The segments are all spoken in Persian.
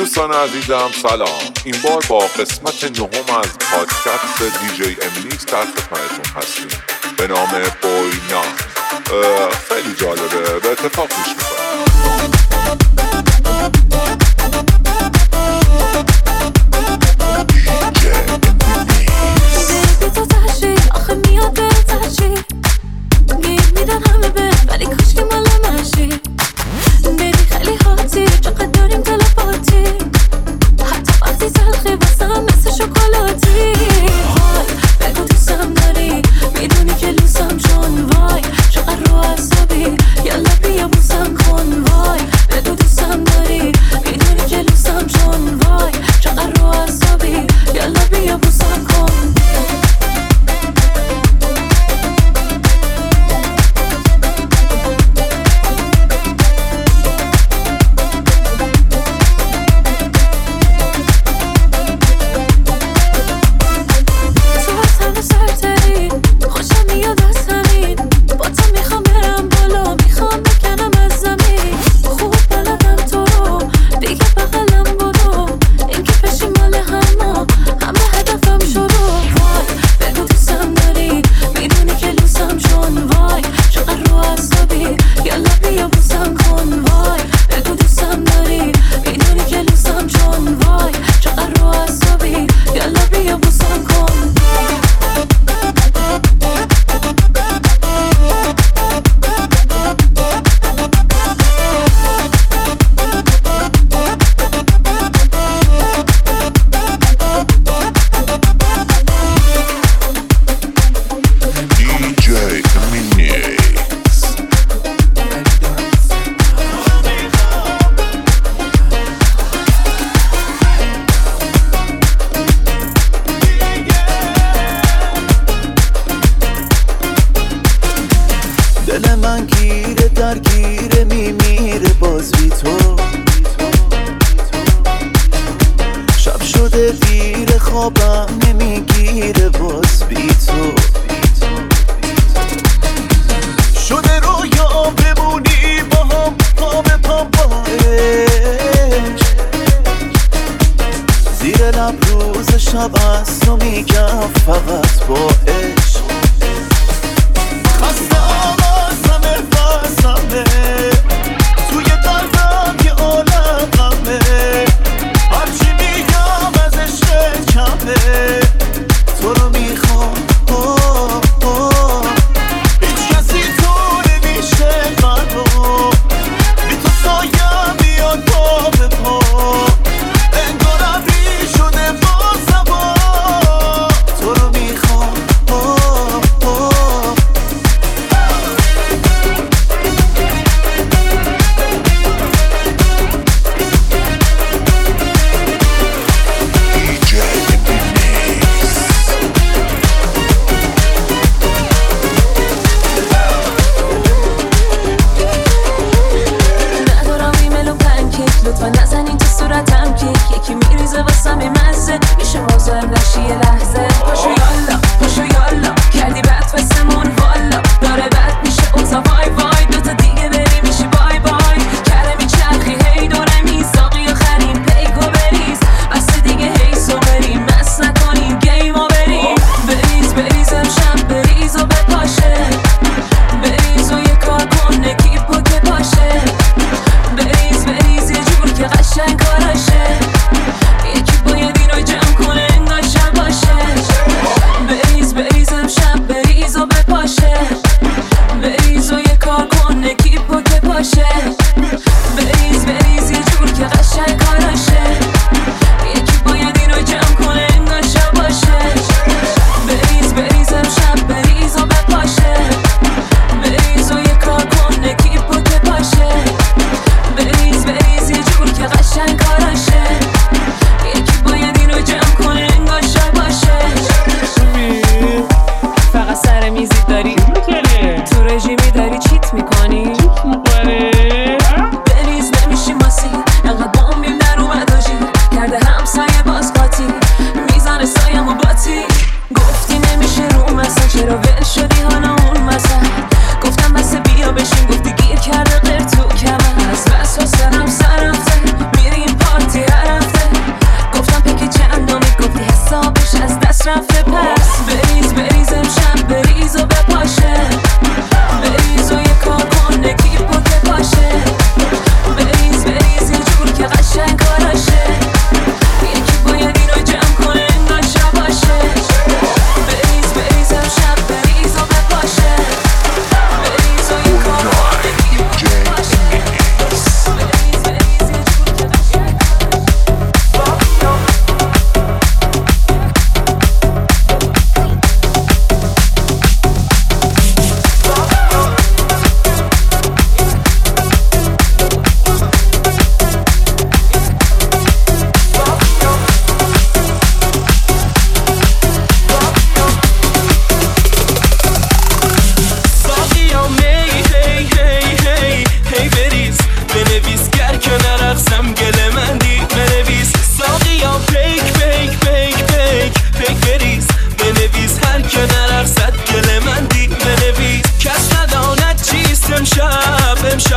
دوستان عزیزم سلام. این بار با قسمت 9 از پادکست دیجی امنیکس در خدمتتون هستیم به نام بوینا. خیلی جالبه، به اتفاق گوش میکنم. میدن همه به ولی کاش که مال منشی بیبی خیلی هاتی چقدر داریم تلپاتی حتی وقتی تلخی واسم مثل شکلاتی های بگو دوستم داری میدونی که لوسم چون وای چقدر رو عصبی یلا بیا بوسم کن وای بگو دوستم داری میدونی که لوسم چون وای چقدر رو عصبی یلا بیا بوسم کن.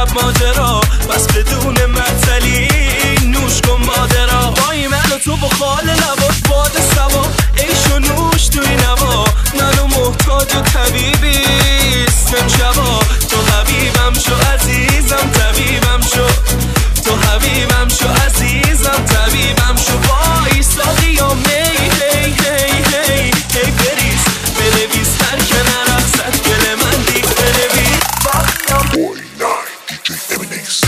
امشب ماجرا، پس بدون معطلی نوش کن مادرا. بایی من و تو با خال لبات باد سوا، عیش و نوش توی نوا، منو محتاج و طبیبیست امشبا. تو حبیبم شو عزیزم طبیبم شو، تو حبیبم شو عزیزم طبیبم شو. وای ساقی یا می هی هی هی هی بریز بنویس هر که نرقصد گل من دیگ بنویس. Boy 9 DJ Eminix.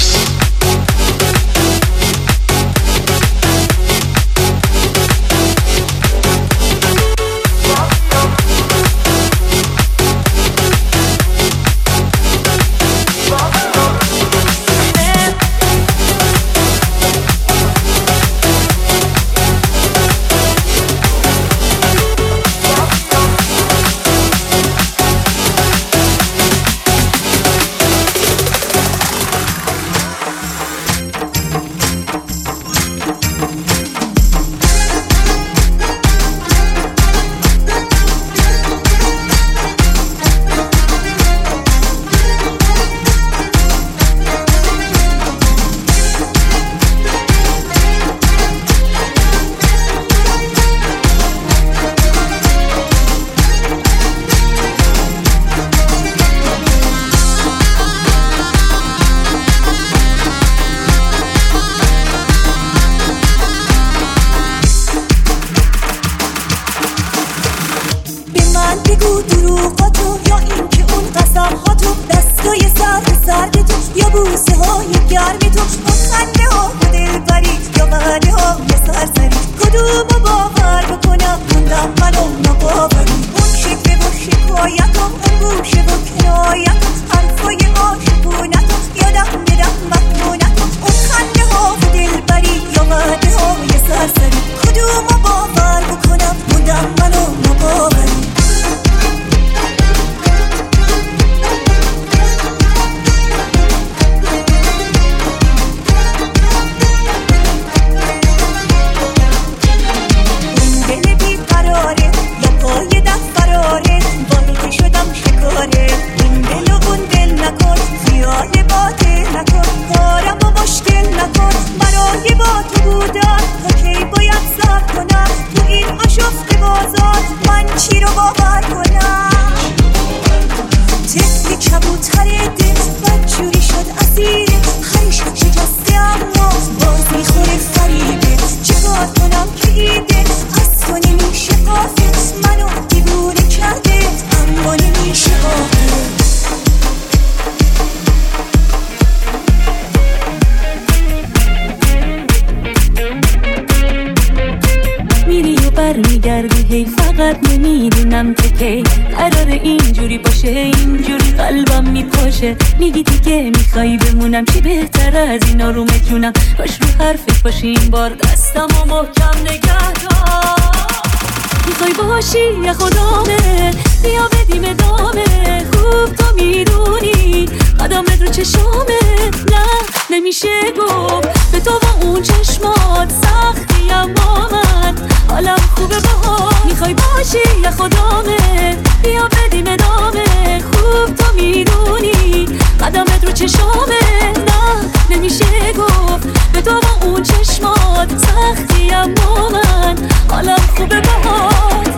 میگی دیگه میخوای بمونم، چی بهتر از اینا رو مجونم. باش رو حرفت باشی این بار دستم و محکم نگه دار. میخوای باشی یا خدامه بیا بدیم ادامه، خوب تو میدونی قدمت رو چشامه. نه نمیشه گفت به تو با اون چشمات سختی، اما من حالم خوبه باهات. میخوای باشی یا خدامه بیا بدیم ادامه، خوب تو میدونی قدمت رو چشامه. نه نمیشه گفت به تو با اون چشمات سختی، اما من حالم خوبه باهات.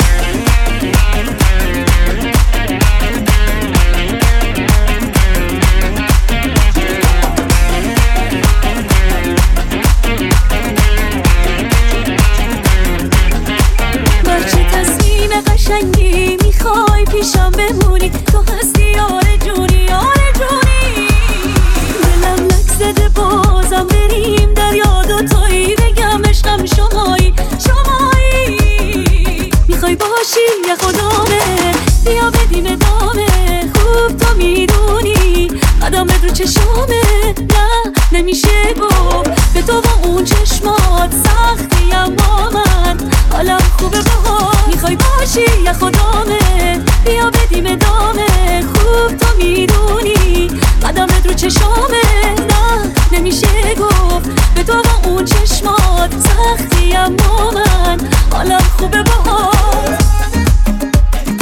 برچه تصمیم قشنگی میخوای پیشم بمونی، تو هستی آرجونی آرجونی. دلم لک زده بازم بریم در یاد و تویی، بگم عشقم شمایی شمایی. میخوای باشی یا خدامه بیا بدیم ادامه، خوب تو میدونی قدمت رو چشامه. نه نمیشه گفت به تو با اون چشمات سختی، اما من حالم خوبه باهات. میخوای باشی یا خدامه بیا بدیم ادامه، خوب تو میدونی قدمت رو چشامه. نه نمیشه گفت به تو با اون چشمات سختی، اما من حالم خوبه باهات.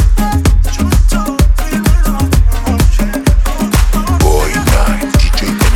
Boy 9 DJ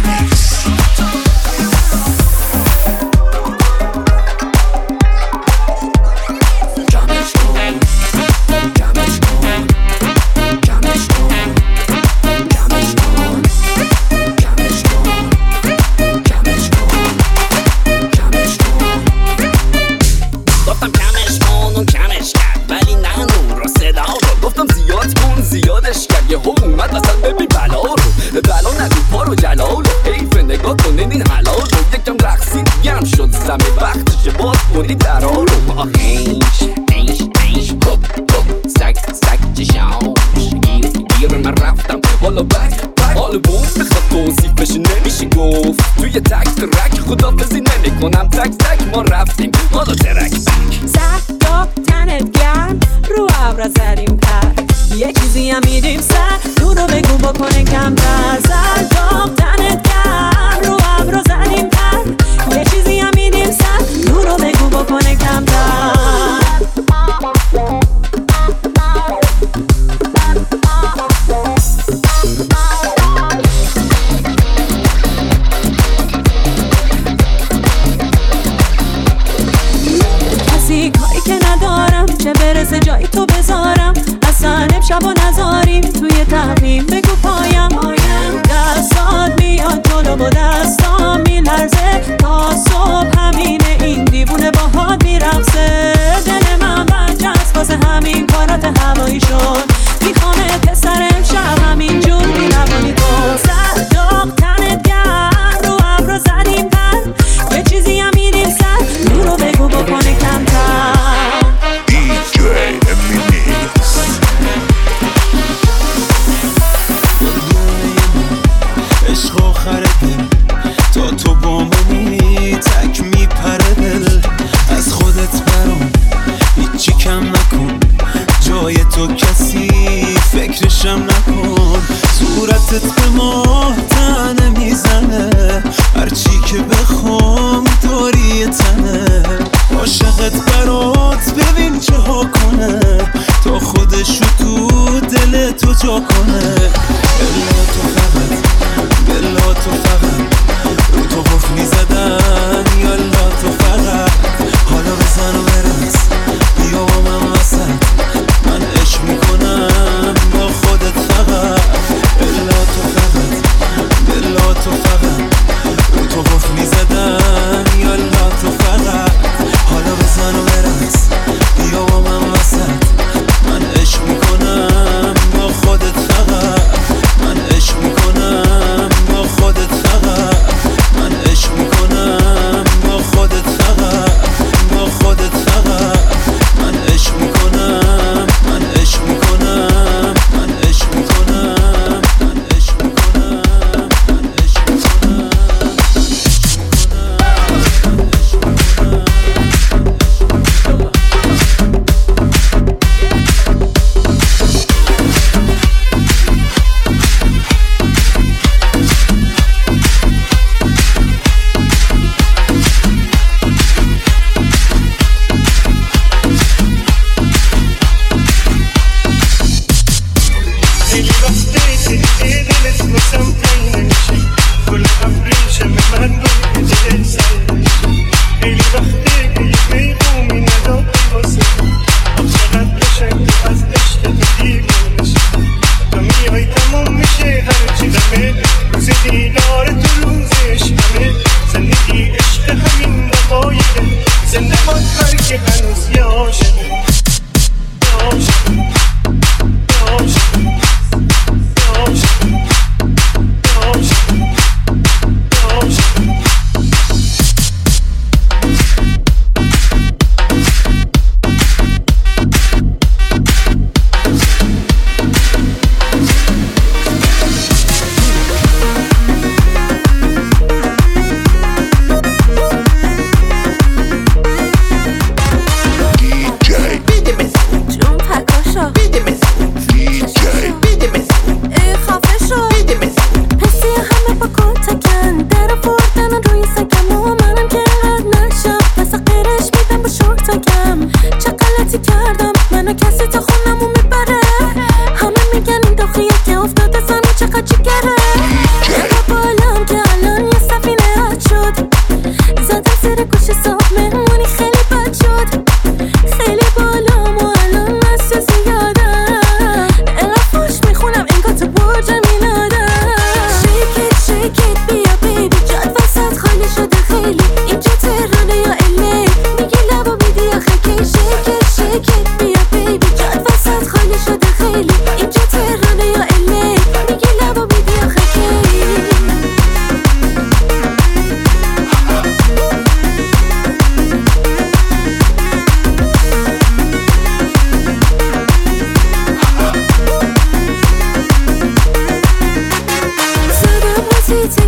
جلال و حیف نگاه کنین این حلال و یکم رقصی گرم شد زمین وقتشه باز کنید درها رو با ایش هپ هپ سک چشاش گیر من رفتم حالا بک حال بوم میخواد توصیفش نمیشه گفت توی تک ترک خدافزی نمی کنم تک ما رفتیم حالا ترک زداب تنت گرم رو ابرا زدیم پر یه چیزی هم میدیم سر رو بگو بکنه کم در زداب تنت گرم رو ابرا زدیم پر یه چیزی هم میدیم سر رو بگو بکنه کم در برسه جایی تو بذارم اصلا امشب و نذاریم توی تقویم بگو پایم دستات میاد جلو و دستام میلرزه تا صبح همینه این دیوونه باهات میرقصه دل من برجست واسه همین کارات هوایی شد میخوامه پسر امشب همین جور میروانی تو صداق تنت گرم رو ابرا زدیم پر یه چیزی هم میدیم سر رو بگو بکنه کمتر عشق آخر دل تا تو با منی تک میپره دل از خودت برام هیچی کم نکن جای تو کسی فکرشم نکن صورتت به ماه تنه میزنه هرچی که بخوام داری تنه عاشقت برات ببین چه ها کنه تا خودشو تو دل تو جا کنه بلا تو فقط رو تو قفل میزدن یالا تو فقط حالا بزن و برس بیا با من وسط من عشق میکنم با خودت فقط بلا تو فقط رو تو قفل میزدن یالا تو فقط حالا بزن و برس بیا با من وسط من عشق میکنم با خودت فقط من عشق میکنم با خودت فقط من عشق میکنم با خودت فقط با خودت فقط من عشق میکنم من عشق میکنم من عشق میکنم من عشق میکنم من عشق میکنم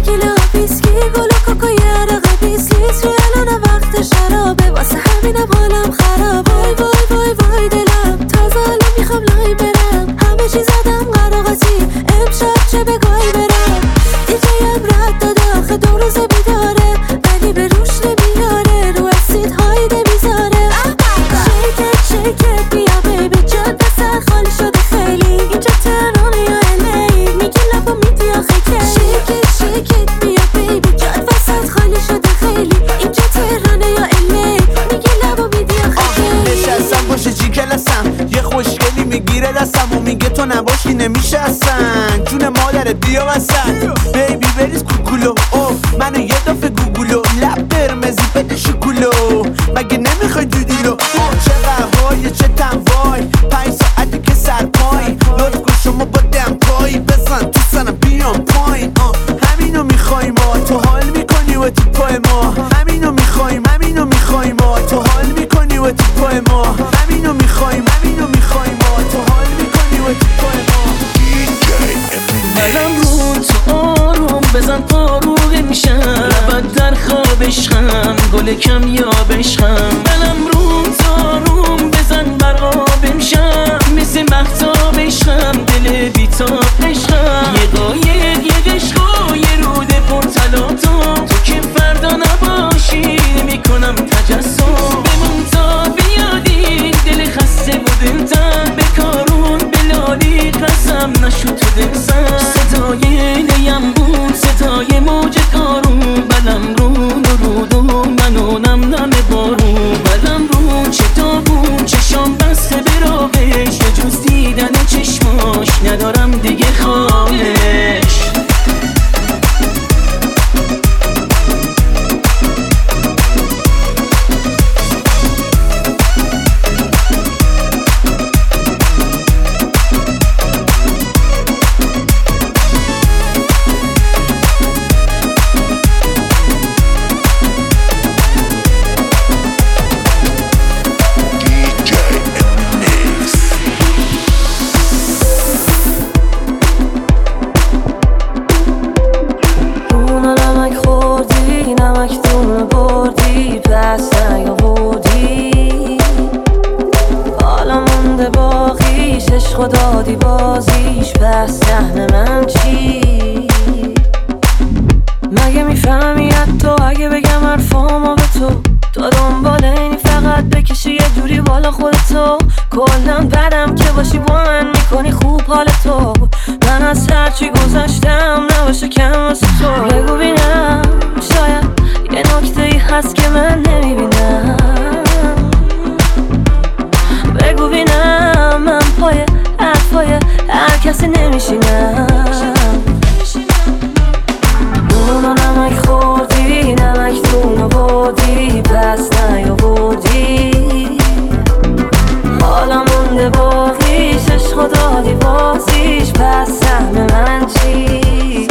تکیلا ویسکی گل و کوکا یه عرق 20 لیتر الان وقت شرابه واسه همینم حالم خراب وای وای وای وای دلم تازه الان میخوام لای برم همه چی زدم قراقاتی امشب چه بگاهی برم دیجیم رد داده آخه 2 روز بیداره ولی به روش نمیاره رو اسیدهای نمیذاره شیکت شیکت بیا بیبی جان دست خالی شده خیلی اینجا تهرانه یا الی میگی لبا میدی آخه کی شیکت شیکت بیا بیبی جان وسط خالی شده خیلی اینجا تهرانه یا الی میگی لبا میدی آخه کی نشستم باشه چی کلسم یه خوشگلی میگیره دستم و میگه تو نباشی نمیشه اصلا جون مادرت بیا وسط بیبی بریز کوکولو اوه منو یه دفعه گوگولو لب قرمزی بده شکولو مگه نمیخوای دودیلو چه قهوای چه تنوای 5 ساعتی که سرپای لطف کن شما با دمپایی بزن تو سنم بیام پایین همینو میخوای ما تو حال میکنی و تیپای ما همینو میخوایم ما تو حال میکنی و تیپای ما همینو میخوایم ما تو حال میکنی و تیپای ما برم رون تو آروم بزن پاروغه میشم لبت در خواب عشقم گل کم یا بشخم برم رون تو آروم بزن بر آب میشم مثل مهتاب عشقم دل بیتاب عشقم یه قایق یه قشق و یه رود پرتلاتا تو که فردا نباشی نمیکنم تجسم بمون تا بیادی دل خسته و دلتن به کارون بلالی قسم نشد تو دلزن صدای نیم بود صدای موج کارون بلم رون و رودو منونم نم بارون بلم رون چه داغون چشام بسته به راهش به جز دیدن چشماش ندارم دیگه خواهش خدا دی بازیش پس سهم من چی مگه میفهمی حتی اگه بگم حرفامو به تو دنبال اینی فقط بکشی یه جوری بالا خودتو کلن بدم که باشی با من میکنی خوب حالتو من از هرچی گذشتم نباشه کم واسه تو بگو بینم شاید یه نکته ای هست که من نمیبینم بگو بینم من پای حرفای هر کسی نمیشینم نون و نمک خوردی نمکتون رو بردی پس نیاوردی حالا مونده باقیش عشق و دادی بازیش پس سهم من چی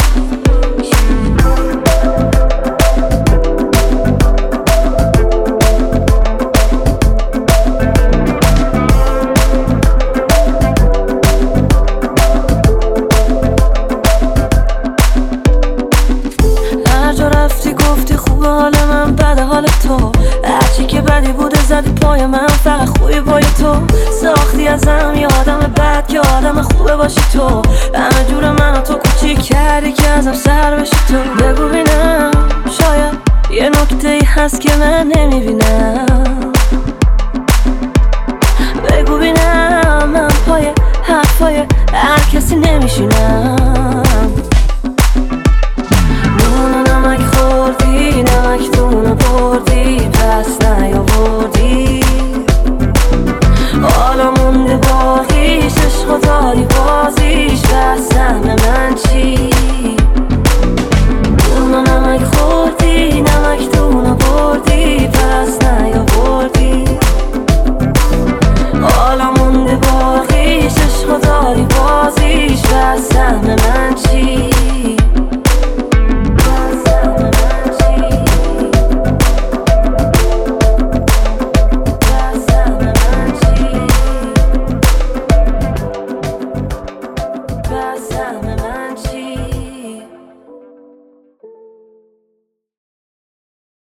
هرچی که بدی بوده زدی پای من فقط خوبی پای تو ساختی ازم یه آدم بد که آدم خوبه باشی تو همه جور منو تو کوچیک کردی که ازم سر بشی تو بگو بینم شاید یه نکته ای هست که من